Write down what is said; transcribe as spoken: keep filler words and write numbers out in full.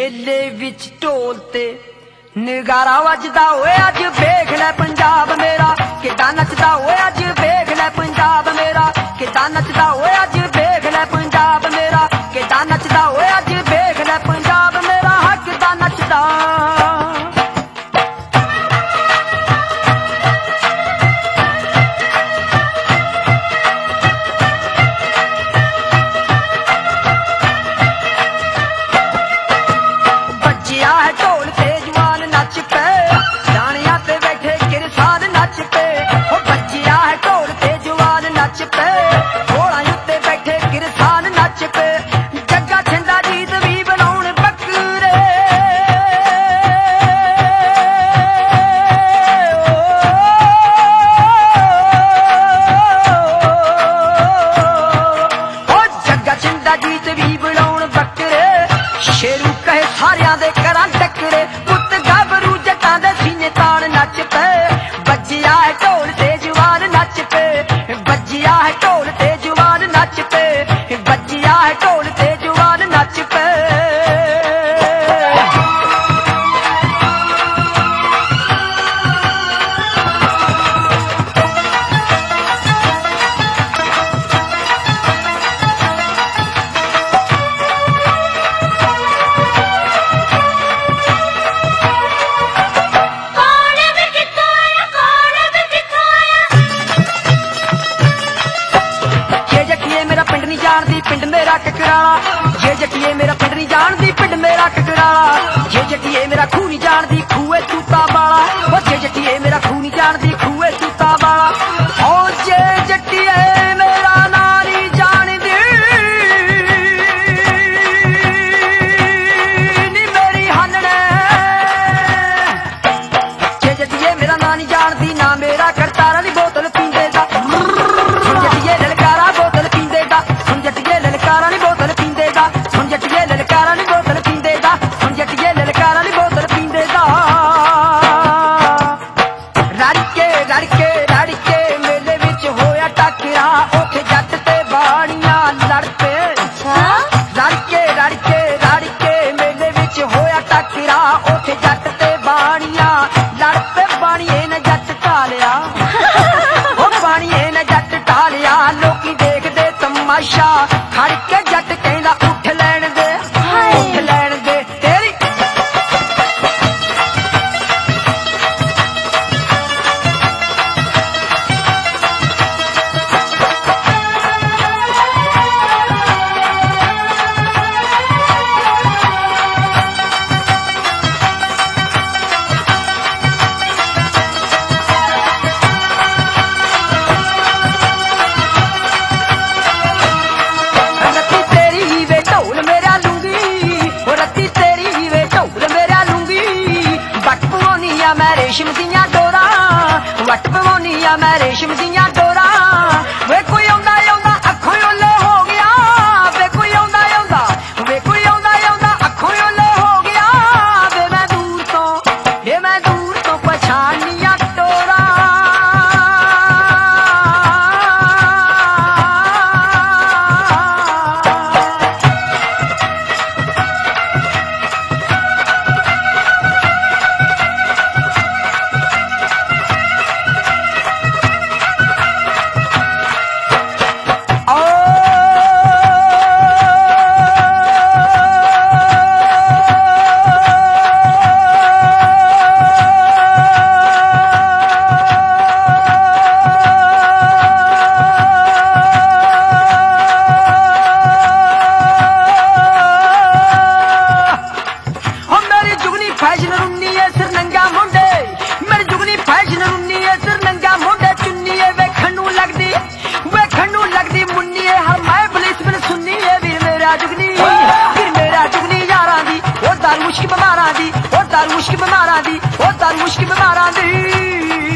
मेले विच ढोल ते नगारा वजदा होए अज वेख लै पंजाब मेरा किदां नचदा होए अज वेख लै पंजाब मेरा किदां नचदा होए अज वेख लै पंजाब मेरा किदां नचदा होए अज वेख लै पंजाब मेरा हाँ किदां नचदा शेरू कहे सारिया दे करा टकरे पुत गबरू जटां दे सीने तान नच पे बजिया है ढोल ते जवान नच पे बजिया है ढोल ते जवान नच पे बजिया है ढोल ते जवान नच पे पिंड मेरा ककराला जे जटिए मेरा पिंड नहीं जानदी पिंड मेरा ककराला जे जटिए मेरा खूह नहीं जानदी खूहे तूता वाला ओ जे जटिए मेरा खूह नहीं जानदी खूहे तूता वाला ओ जे जटिए मेरा ना नहीं जानदी नी मेरी हन्ने जे जटिए मेरा ना नहीं जानदी ना मेरा करतारा दी बोतल पींदे दा सुन जटिए ललकारा बोतल पींदे दा सुन जटिए ललकारा नी बोतल पींदे दा सुन जटिए ललकारा नी बोतल पींदे दा सुन जटिए ललकारा नी बोतल पींदे दा रड़के रड़के रड़के मेले विच होया टकरा ओथे जट ते बाणियां लड़ पे रड़के रड़के रड़के मेले विच होया टकरा ओथे जट ते बाणियां लड़ पे बाणिए ने जट ढालिया ओ बाणिए ने जट ढालिया लोकी देखदे तमाशा खड़ के जट कहंदा उठ लैण दे उठ लैण दे तेरी मैं रेशम दियां डोरा वट पवाउनिया मैं रेशम दियां डोरा वे कोई आउंदा आउंदा अखों ओले हो गया वे कोई आउंदा आउंदा वे कोई आउंदा आउंदा अखों ओले हो गया वे मैं दूर तो वे मैं दूर तो पछानिया डोरा फैशन रुन्नी है सिर नंगा मुंडे मेरी जुगनी फैशन रुन्नी है सिर नंगा मुंडे चुन्नी है वेखण नूं लगदी वेखण नूं लगदी मुन्नी है हर मैं पुलिस बिन सुन्नी है वीर मेरा जुगनी वीर मेरा जुगनी यारां दी ओ दारू मुश्क बीमारां दी ओ दारू मुश्क बीमारां दी ओ दारू मुश्क बीमारां दी